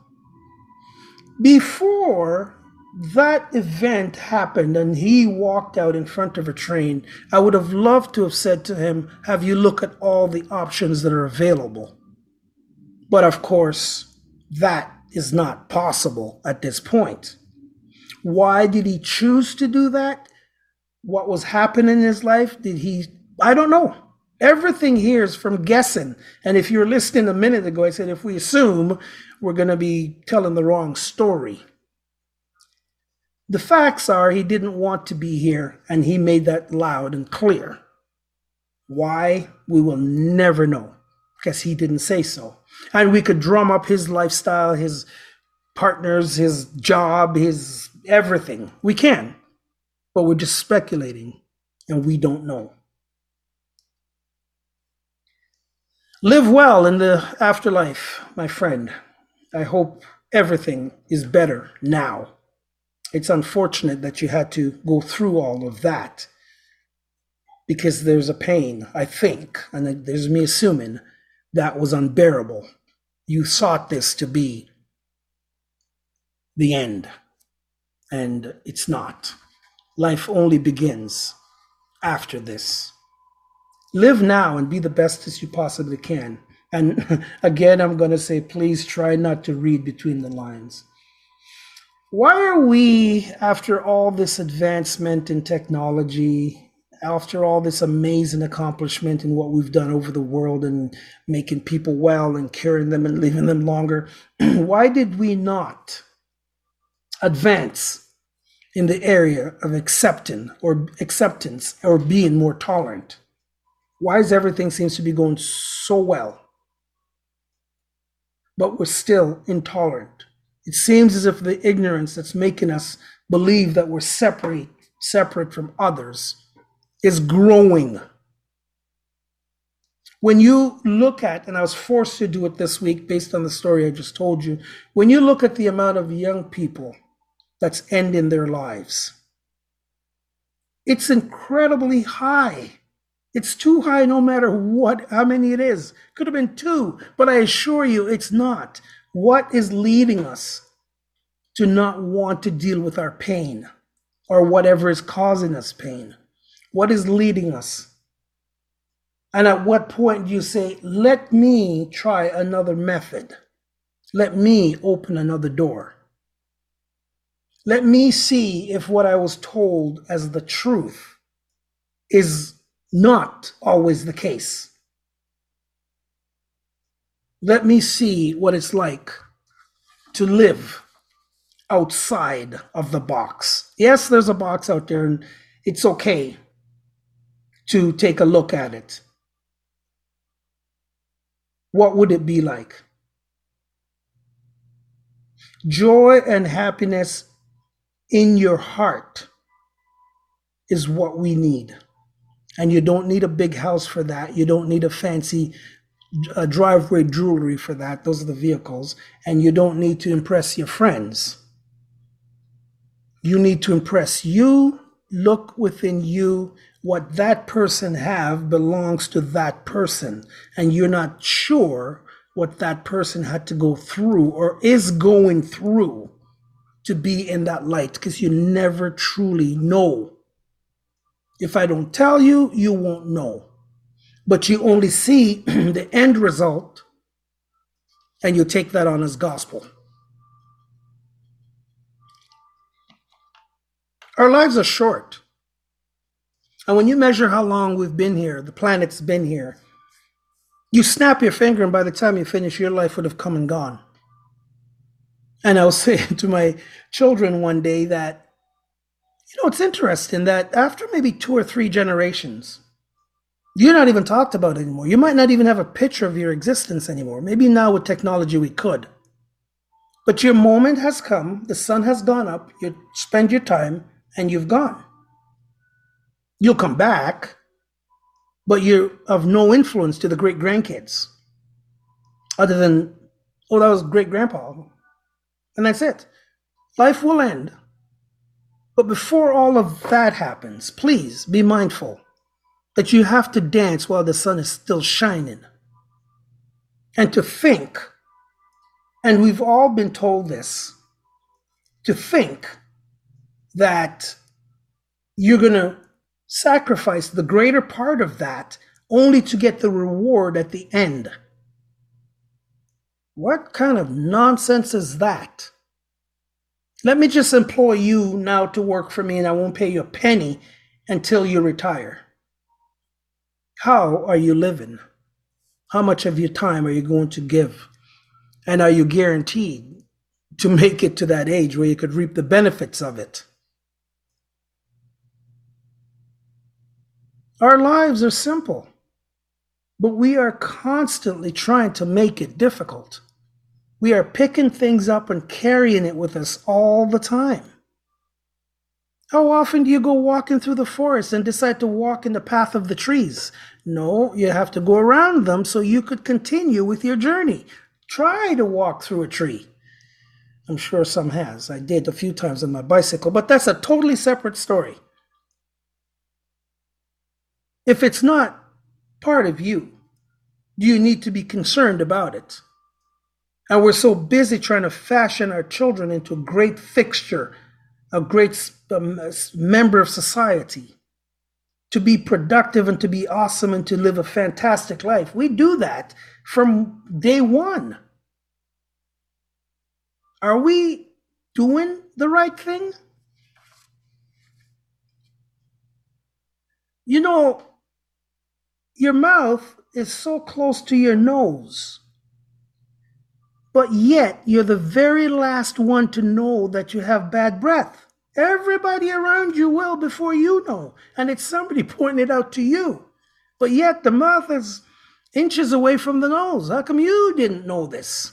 Speaker 2: Before that event happened and he walked out in front of a train, I would have loved to have said to him, have you look at all the options that are available? But of course, that is not possible at this point. Why did he choose to do that? What was happening in his life? Did he, I don't know. Everything here is from guessing. And if you were listening a minute ago, I said, if we assume, we're going to be telling the wrong story. The facts are he didn't want to be here, and he made that loud and clear. Why? We will never know, because he didn't say so. And we could drum up his lifestyle, his partners, his job, his everything. We can, but we're just speculating, and we don't know. Live well in the afterlife, my friend. I hope everything is better now. It's unfortunate that you had to go through all of that, because there's a pain, I think, and there's me assuming, that was unbearable. You sought this to be the end, and it's not. Life only begins after this. Live now and be the best as you possibly can. And again, I'm going to say, please try not to read between the lines. Why are we, after all this advancement in technology after all this amazing accomplishment and what we've done over the world and making people well and curing them and leaving them longer, why did we not advance in the area of accepting or acceptance or being more tolerant? Why is everything seems to be going so well, but we're still intolerant? It seems as if the ignorance that's making us believe that we're separate, separate from others is growing. When you look at, and I was forced to do it this week based on the story I just told you, when you look at the amount of young people that's ending their lives, it's incredibly high. It's too high no matter what, how many it is. Could have been two, but I assure you it's not. What is leading us to not want to deal with our pain or whatever is causing us pain? What is leading us? And at what point do you say, let me try another method? Let me open another door. Let me see if what I was told as the truth is not always the case. Let me see what it's like to live outside of the box. Yes, there's a box out there, and it's okay to take a look at it. What would it be like? Joy and happiness in your heart is what we need. And you don't need a big house for that. You don't need a fancy uh, driveway jewelry for that. Those are the vehicles. And you don't need to impress your friends. You need to impress you. Look within you. What that person have belongs to that person. And you're not sure what that person had to go through or is going through to be in that light, because you never truly know. If I don't tell you, you won't know. But you only see the end result, and you take that on as gospel. Our lives are short. And when you measure how long we've been here, the planet's been here, you snap your finger, and by the time you finish, your life would have come and gone. And I was saying to my children one day that, you know, it's interesting that after maybe two or three generations, you're not even talked about anymore. You might not even have a picture of your existence anymore. Maybe now with technology we could. But your moment has come, the sun has gone up, you spend your time, and you've gone. You'll come back, but you're of no influence to the great-grandkids. Other than, oh, that was great-grandpa. And that's it. Life will end. But before all of that happens, please be mindful that you have to dance while the sun is still shining. And to think, and we've all been told this, to think that you're going to sacrifice the greater part of that only to get the reward at the end. What kind of nonsense is that? Let me just employ you now to work for me, and I won't pay you a penny until you retire. How are you living? How much of your time are you going to give? And are you guaranteed to make it to that age where you could reap the benefits of it? Our lives are simple, but we are constantly trying to make it difficult. We are picking things up and carrying it with us all the time. How often do you go walking through the forest and decide to walk in the path of the trees? No, you have to go around them so you could continue with your journey. Try to walk through a tree. I'm sure some has. I did a few times on my bicycle, but that's a totally separate story. If it's not part of you, you need to be concerned about it. And we're so busy trying to fashion our children into a great fixture, a great um, member of society, to be productive and to be awesome and to live a fantastic life. We do that from day one. Are we doing the right thing? You know, your mouth is so close to your nose, but yet you're the very last one to know that you have bad breath. Everybody around you will before you know, and it's somebody pointing it out to you. But yet the mouth is inches away from the nose. How come you didn't know this?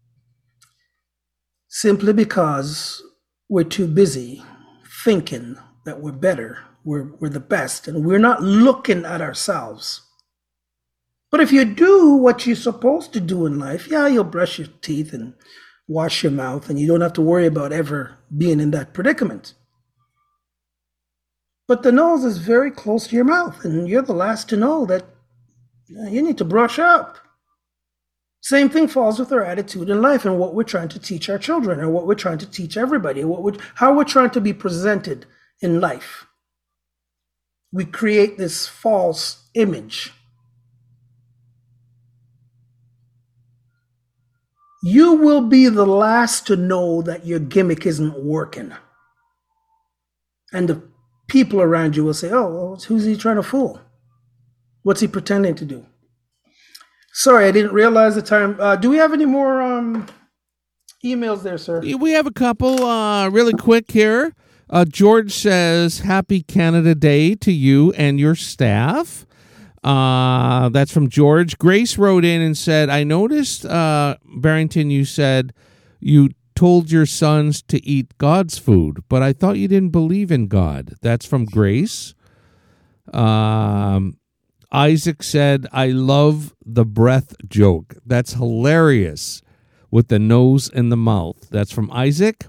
Speaker 2: Simply because we're too busy thinking that we're better, we're, we're the best, and we're not looking at ourselves. But if you do what you're supposed to do in life, yeah, you'll brush your teeth and wash your mouth, and you don't have to worry about ever being in that predicament. But the nose is very close to your mouth, and you're the last to know that you need to brush up. Same thing falls with our attitude in life and what we're trying to teach our children, or what we're trying to teach everybody, what we're, how we're trying to be presented in life. We create this false image. You will be the last to know that your gimmick isn't working. And the people around you will say, oh, well, who's he trying to fool? What's he pretending to do? Sorry, I didn't realize the time. Uh, do we have any more um, emails there, sir?
Speaker 1: We have a couple uh, really quick here. Uh, George says, Happy Canada Day to you and your staff. Uh, that's from George. Grace wrote in and said, I noticed, uh, Barrington, you said you told your sons to eat God's food, but I thought you didn't believe in God. That's from Grace. Um, Isaac said, I love the breath joke. That's hilarious with the nose and the mouth. That's from Isaac.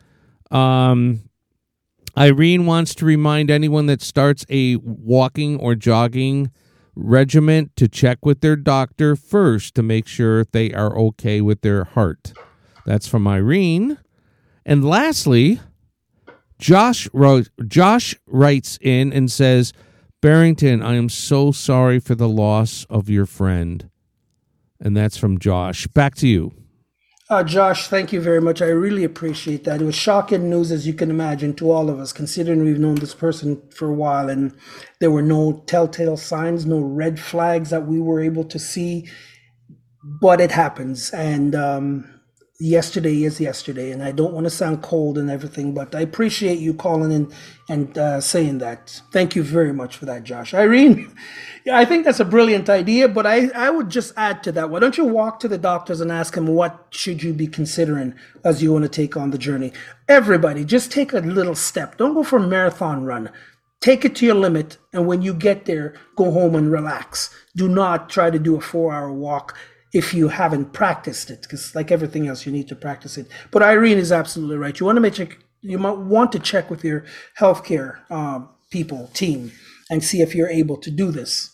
Speaker 1: Um, Irene wants to remind anyone that starts a walking or jogging regiment to check with their doctor first to make sure they are okay with their heart. That's from Irene. And lastly, Josh wrote, Josh writes in and says, Barrington, I am so sorry for the loss of your friend. And that's from Josh. Back to you.
Speaker 2: Uh, Josh, thank you very much. I really appreciate that. It was shocking news, as you can imagine, to all of us, considering we've known this person for a while and there were no telltale signs, no red flags that we were able to see. But it happens. And um, yesterday is yesterday. And I don't want to sound cold and everything, but I appreciate you calling in and uh, saying that. Thank you very much for that, Josh. Irene, yeah, I think that's a brilliant idea, but I, I would just add to that. Why don't you walk to the doctors and ask them what should you be considering as you want to take on the journey? Everybody, just take a little step. Don't go for a marathon run. Take it to your limit, and when you get there, go home and relax. Do not try to do a four-hour walk if you haven't practiced it, because like everything else, you need to practice it. But Irene is absolutely right. You want to make check, you might want to check with your healthcare uh, people, team, and see if you're able to do this.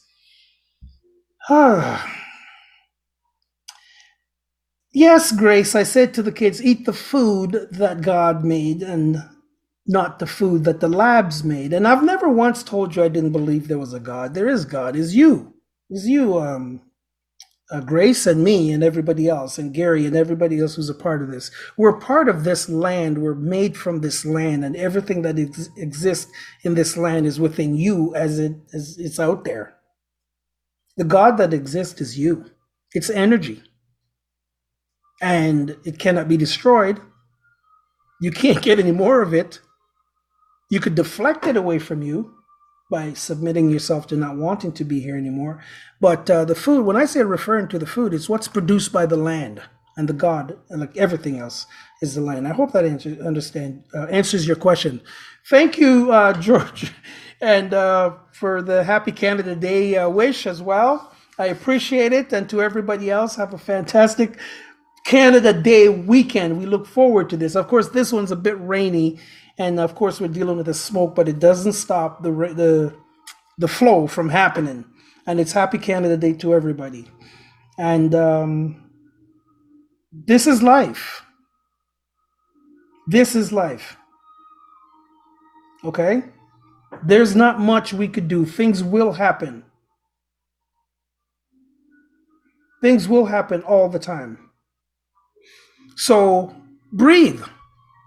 Speaker 2: Yes, Grace, I said to the kids, eat the food that God made and not the food that the labs made. And I've never once told you I didn't believe there was a God. There is God. It's you. It's you, um, uh, Grace and me and everybody else, and Gary and everybody else who's a part of this. We're part of this land. We're made from this land, and everything that ex- exists in this land is within you as it as it's out there. The God that exists is you. It's energy. And it cannot be destroyed. You can't get any more of it. You could deflect it away from you by submitting yourself to not wanting to be here anymore. But uh, the food, when I say referring to the food, it's what's produced by the land, and the God, and like everything else, is the land. I hope that answer, understand uh, answers your question. Thank you, uh, George, and uh, for the Happy Canada Day uh, wish as well. I appreciate it, and to everybody else, have a fantastic Canada Day weekend. We look forward to this. Of course, this one's a bit rainy, and of course, we're dealing with the smoke, but it doesn't stop the the the flow from happening. And it's Happy Canada Day to everybody. And um, this is life. This is life. Okay? There's not much we could do. Things will happen. Things will happen all the time. So breathe.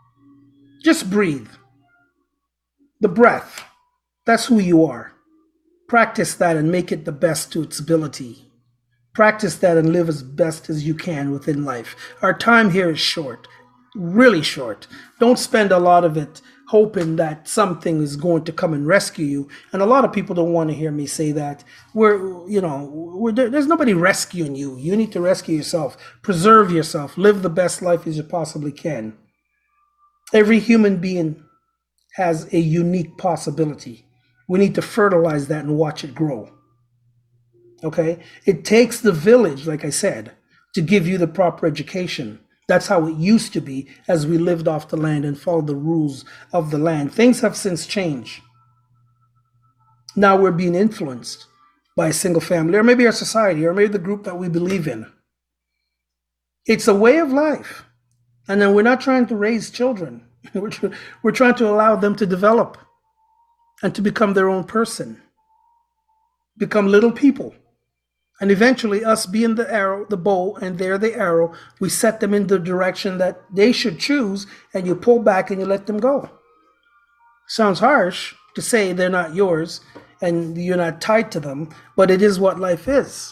Speaker 2: Just breathe. The breath. That's who you are. Practice that and make it the best to its ability. Practice that and live as best as you can within life. Our time here is short, really short. Don't spend a lot of it hoping that something is going to come and rescue you. And a lot of people don't want to hear me say that. We're, you know, we're, there's nobody rescuing you. You need to rescue yourself, preserve yourself, live the best life as you possibly can. Every human being has a unique possibility. We need to fertilize that and watch it grow. Okay? It takes the village, like I said, to give you the proper education. That's how it used to be as we lived off the land and followed the rules of the land. Things have since changed. Now we're being influenced by a single family, or maybe our society, or maybe the group that we believe in. It's a way of life. And then we're not trying to raise children. We're, tr- we're trying to allow them to develop and to become their own person, become little people. And eventually, us being the arrow, the bow, and they're the arrow, we set them in the direction that they should choose, and you pull back and you let them go. Sounds harsh to say they're not yours and you're not tied to them, but it is what life is.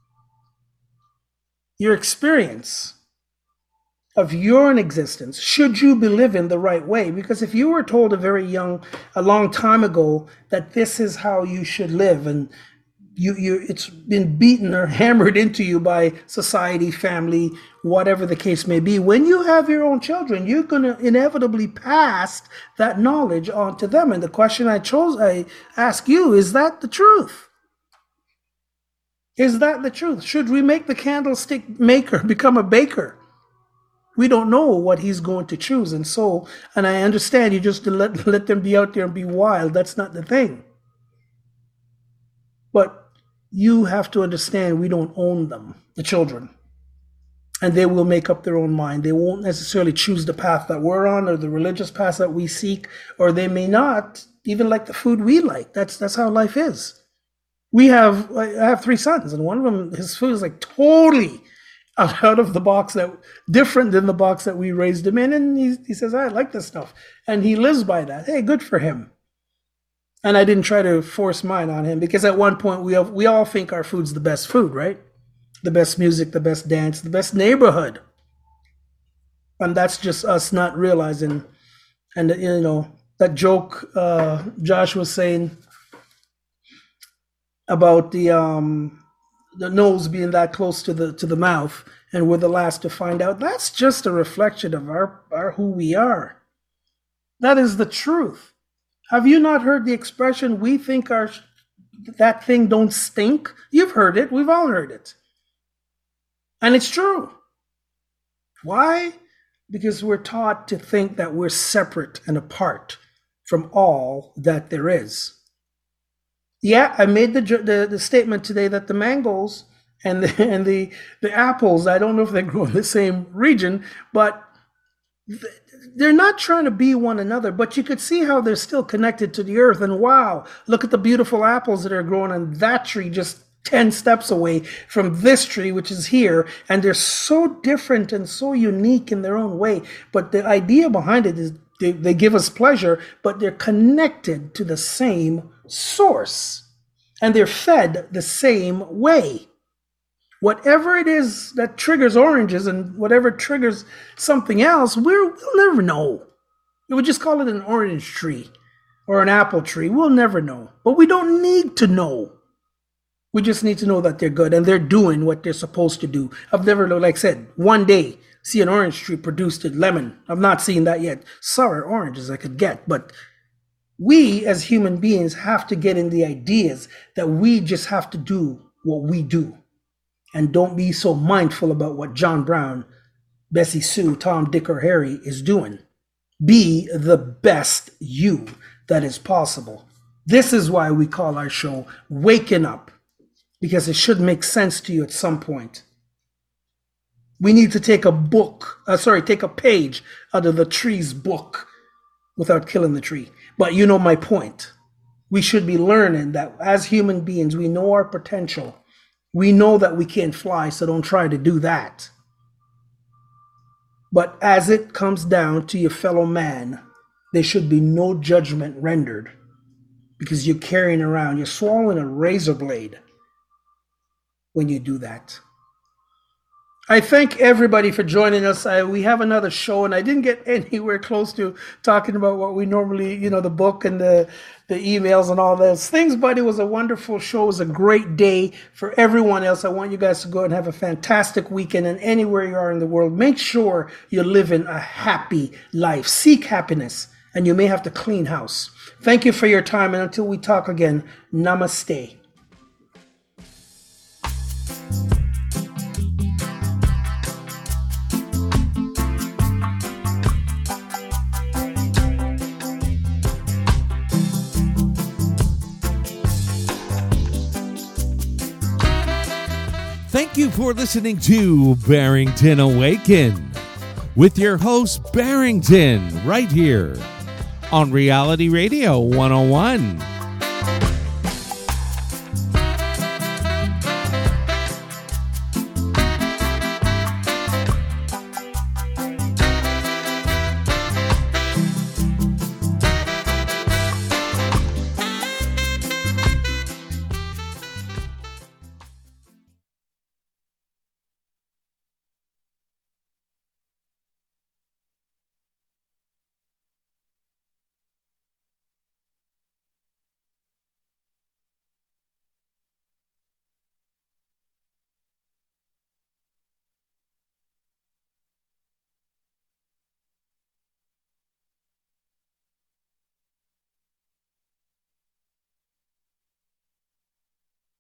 Speaker 2: Your experience of your own existence, should you be living the right way? Because if you were told a very young, a long time ago that this is how you should live, and You, you, it's been beaten or hammered into you by society, family, whatever the case may be. When you have your own children, you're going to inevitably pass that knowledge on to them. And the question I chose, I ask you, is that the truth? Is that the truth? Should we make the candlestick maker become a baker? We don't know what he's going to choose. And so, and I understand you just let, let them be out there and be wild. That's not the thing. But you have to understand we don't own them, the children. And they will make up their own mind. They won't necessarily choose the path that we're on or the religious path that we seek, or they may not even like the food we like. That's that's how life is. We have, I have three sons, and one of them, his food is like totally out of the box, that different than the box that we raised him in. And he, he says, I like this stuff. And he lives by that. Hey, good for him. And I didn't try to force mine on him, because at one point we have, we all think our food's the best food, right? The best music, the best dance, the best neighborhood. And that's just us not realizing. And, you know, that joke uh, Josh was saying about the um, the nose being that close to the to the mouth, and we're the last to find out. That's just a reflection of our, our who we are. That is the truth. Have you not heard the expression, we think our that thing don't stink? You've heard it. We've all heard it. And it's true. Why? Because we're taught to think that we're separate and apart from all that there is. Yeah, I made the the, the statement today that the mangoes and the, and the, the apples, I don't know if they grow in the same region, but they're not trying to be one another, but you could see how they're still connected to the earth. And wow, look at the beautiful apples that are growing on that tree just ten steps away from this tree, which is here. And they're so different and so unique in their own way. But the idea behind it is they, they give us pleasure, but they're connected to the same source. And they're fed the same way. Whatever it is that triggers oranges and whatever triggers something else, we're, we'll never know. We would just call it an orange tree or an apple tree. We'll never know. But we don't need to know. We just need to know that they're good and they're doing what they're supposed to do. I've never, like I said, one day see an orange tree produced a lemon. I've not seen that yet. Sour oranges I could get. But we as human beings have to get in the ideas that we just have to do what we do. And don't be so mindful about what John Brown, Bessie Sue, Tom, Dick, or Harry is doing. Be the best you that is possible. This is why we call our show Waking Up, because it should make sense to you at some point. We need to take a book, uh, sorry, take a page out of the tree's book without killing the tree. But you know my point. We should be learning that as human beings, we know our potential. We know that we can't fly, so don't try to do that. But as it comes down to your fellow man, there should be no judgment rendered. because you're carrying around, you're swallowing a razor blade when you do that. I thank everybody for joining us. I, we have another show, and I didn't get anywhere close to talking about what we normally, you know, the book and the, the emails and all those things, but it was a wonderful show. It was a great day for everyone else. I want you guys to go and have a fantastic weekend, and anywhere you are in the world, make sure you're living a happy life. Seek happiness, and you may have to clean house. Thank you for your time, and until we talk again, namaste.
Speaker 1: Thank you for listening to Barrington Awaken with your host Barrington right here on Reality Radio one oh one.